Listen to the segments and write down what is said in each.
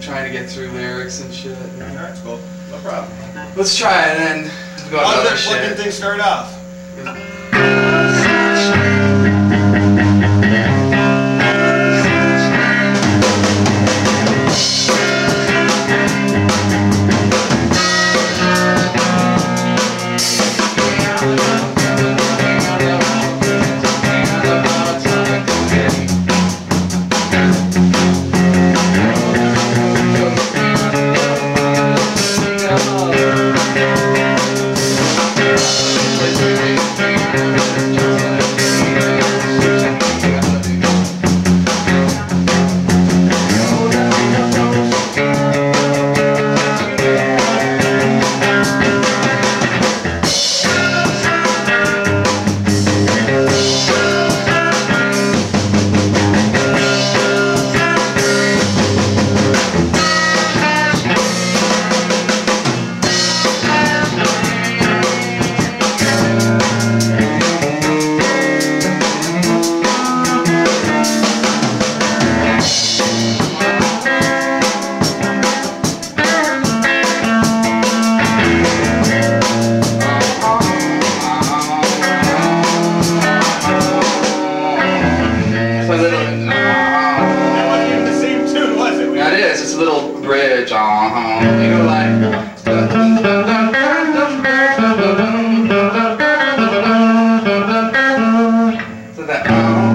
trying to get through lyrics and shit. Alright, cool. No problem. Let's try it and then go on How other did shit. fucking thing start off? Bridge, you know, like so that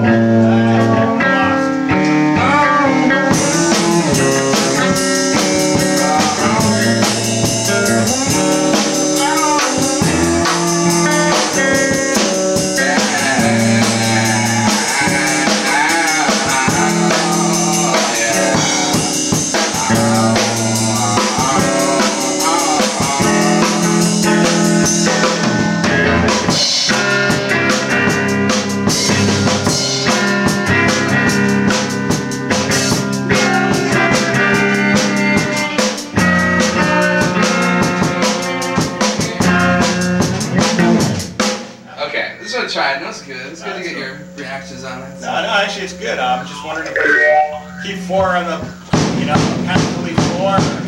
try it. That was good. It's good to get your reactions on it. No, actually it's good. I'm just wondering if I keep 4 on the, you know, kind of 4.